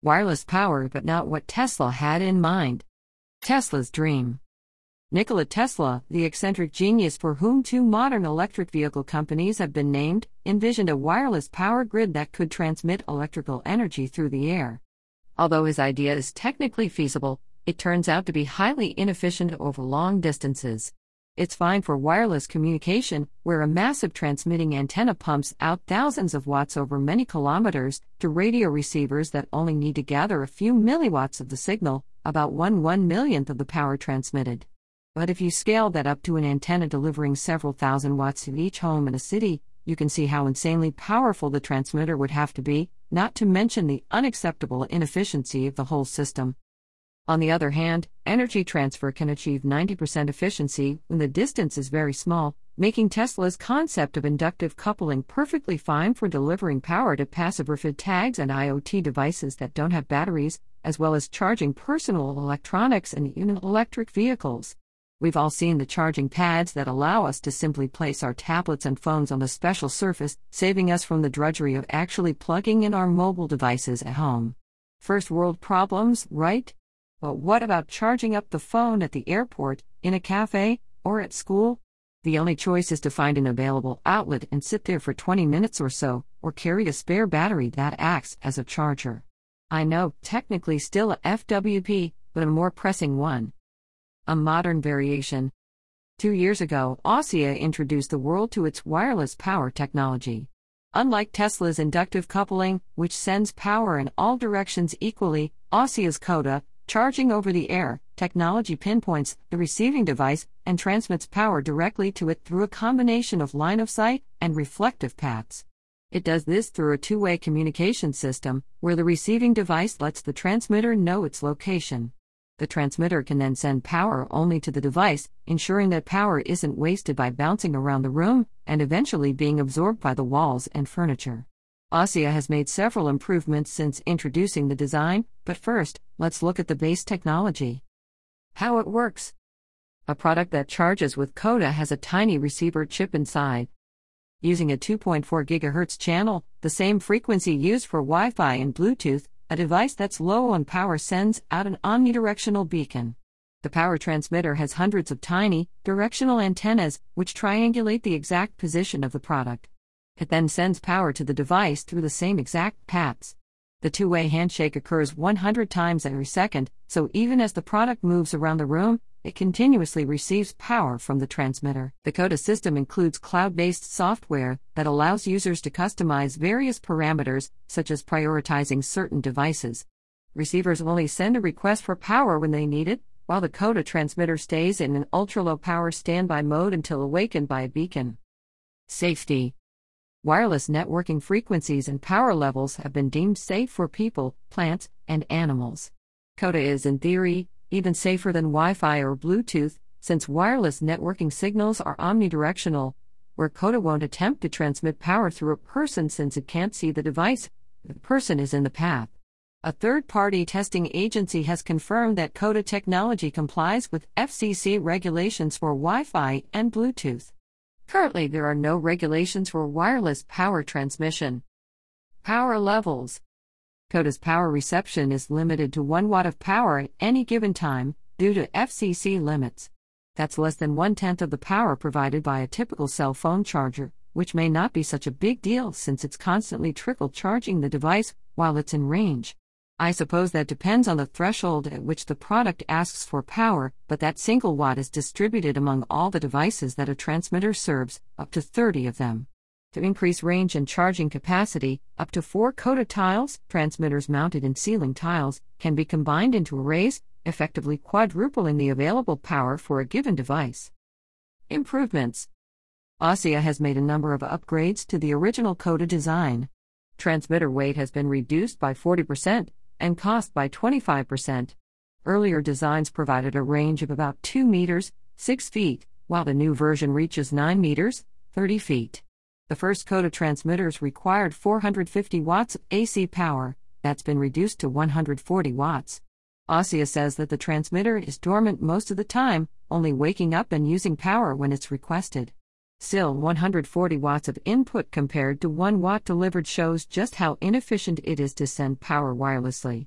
Wireless power, but not what Tesla had in mind. Tesla's dream. Nikola Tesla, the eccentric genius for whom two modern electric vehicle companies have been named, envisioned a wireless power grid that could transmit electrical energy through the air. Although his idea is technically feasible, it turns out to be highly inefficient over long distances. It's fine for wireless communication, where a massive transmitting antenna pumps out thousands of watts over many kilometers, to radio receivers that only need to gather a few milliwatts of the signal, about 1/1,000,000th of the power transmitted. But if you scale that up to an antenna delivering several thousand watts to each home in a city, you can see how insanely powerful the transmitter would have to be, not to mention the unacceptable inefficiency of the whole system. On the other hand, energy transfer can achieve 90% efficiency when the distance is very small, making Tesla's concept of inductive coupling perfectly fine for delivering power to passive RFID tags and IoT devices that don't have batteries, as well as charging personal electronics and even electric vehicles. We've all seen the charging pads that allow us to simply place our tablets and phones on a special surface, saving us from the drudgery of actually plugging in our mobile devices at home. First world problems, right? But what about charging up the phone at the airport, in a cafe, or at school? The only choice is to find an available outlet and sit there for 20 minutes or so, or carry a spare battery that acts as a charger. I know, technically still a FWP, but a more pressing one. A modern variation. 2 years ago, ASSIA introduced the world to its wireless power technology. Unlike Tesla's inductive coupling, which sends power in all directions equally, ASSIA's CODA, charging over the air, technology pinpoints the receiving device and transmits power directly to it through a combination of line-of-sight and reflective paths. It does this through a two-way communication system, where the receiving device lets the transmitter know its location. The transmitter can then send power only to the device, ensuring that power isn't wasted by bouncing around the room and eventually being absorbed by the walls and furniture. ASSIA has made several improvements since introducing the design, but first, let's look at the base technology. How it works. A product that charges with CODA has a tiny receiver chip inside. Using a 2.4 GHz channel, the same frequency used for Wi-Fi and Bluetooth, a device that's low on power sends out an omnidirectional beacon. The power transmitter has hundreds of tiny, directional antennas, which triangulate the exact position of the product. It then sends power to the device through the same exact paths. The two-way handshake occurs 100 times every second, so even as the product moves around the room, it continuously receives power from the transmitter. The CODA system includes cloud-based software that allows users to customize various parameters, such as prioritizing certain devices. Receivers only send a request for power when they need it, while the CODA transmitter stays in an ultra-low power standby mode until awakened by a beacon. Safety. Wireless networking frequencies and power levels have been deemed safe for people, plants, and animals. CODA is, in theory, even safer than Wi-Fi or Bluetooth, since wireless networking signals are omnidirectional, where CODA won't attempt to transmit power through a person since it can't see the device. The person is in the path. A third-party testing agency has confirmed that CODA technology complies with FCC regulations for Wi-Fi and Bluetooth. Currently, there are no regulations for wireless power transmission. Power levels. CODA's power reception is limited to 1 watt of power at any given time, due to FCC limits. That's less than 1/10 of the power provided by a typical cell phone charger, which may not be such a big deal since it's constantly trickle charging the device while it's in range. I suppose that depends on the threshold at which the product asks for power, but that single watt is distributed among all the devices that a transmitter serves, up to 30 of them. To increase range and charging capacity, up to 4 CODA tiles, transmitters mounted in ceiling tiles, can be combined into arrays, effectively quadrupling the available power for a given device. Improvements. ASSIA has made a number of upgrades to the original CODA design. Transmitter weight has been reduced by 40%, and cost by 25%. Earlier designs provided a range of about 2 meters, 6 feet, while the new version reaches 9 meters, 30 feet. The first CODA transmitters required 450 watts of AC power, that's been reduced to 140 watts. ASSIA says that the transmitter is dormant most of the time, only waking up and using power when it's requested. Still, 140 watts of input compared to 1 watt delivered shows just how inefficient it is to send power wirelessly.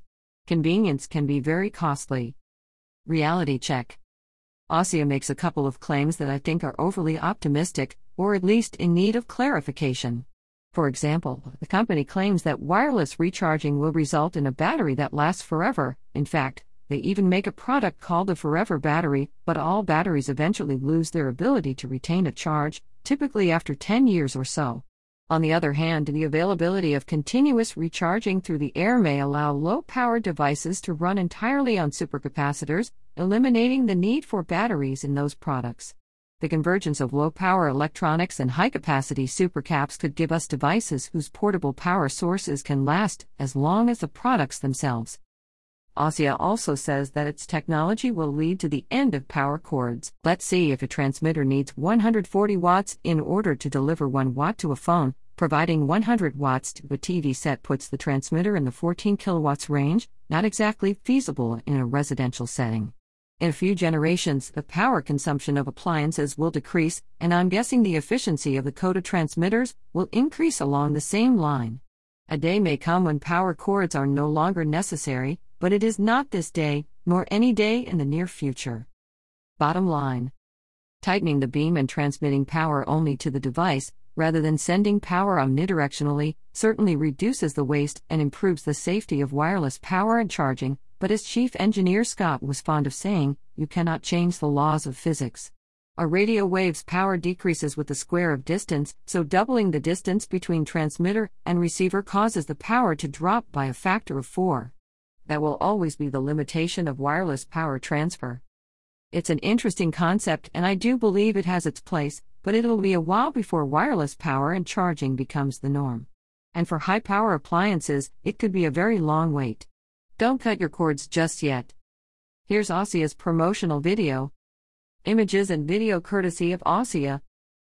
Convenience can be very costly. Reality check. ASSIA makes a couple of claims that I think are overly optimistic, or at least in need of clarification. For example, the company claims that wireless recharging will result in a battery that lasts forever. In fact, they even make a product called a forever battery, but all batteries eventually lose their ability to retain a charge, typically after 10 years or so. On the other hand, the availability of continuous recharging through the air may allow low-power devices to run entirely on supercapacitors, eliminating the need for batteries in those products. The convergence of low-power electronics and high-capacity supercaps could give us devices whose portable power sources can last as long as the products themselves. ASSIA also says that its technology will lead to the end of power cords. Let's see if a transmitter needs 140 watts in order to deliver 1 watt to a phone. Providing 100 watts to a TV set puts the transmitter in the 14 kilowatts range, not exactly feasible in a residential setting. In a few generations, the power consumption of appliances will decrease, and I'm guessing the efficiency of the COTA transmitters will increase along the same line. A day may come when power cords are no longer necessary, but it is not this day, nor any day in the near future. Bottom line. Tightening the beam and transmitting power only to the device, rather than sending power omnidirectionally, certainly reduces the waste and improves the safety of wireless power and charging, but as Chief Engineer Scott was fond of saying, you cannot change the laws of physics. A radio wave's power decreases with the square of distance, so doubling the distance between transmitter and receiver causes the power to drop by a factor of 4. That will always be the limitation of wireless power transfer. It's an interesting concept, and I do believe it has its place, but it'll be a while before wireless power and charging becomes the norm. And for high-power appliances, it could be a very long wait. Don't cut your cords just yet. Here's ASSIA's promotional video. Images and video courtesy of ASSIA.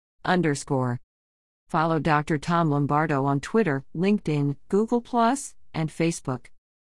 _ Follow Dr. Tom Lombardo on Twitter, LinkedIn, Google+, and Facebook.